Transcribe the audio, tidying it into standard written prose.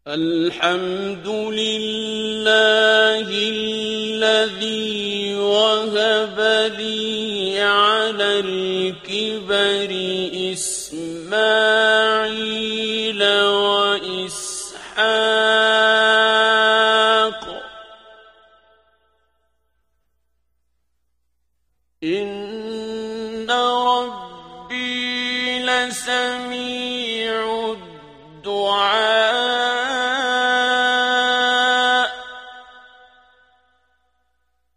الحمد لله الذي وهب لي على الكبر إسماعيل وإسحاق إن ربي لسميع الدعاء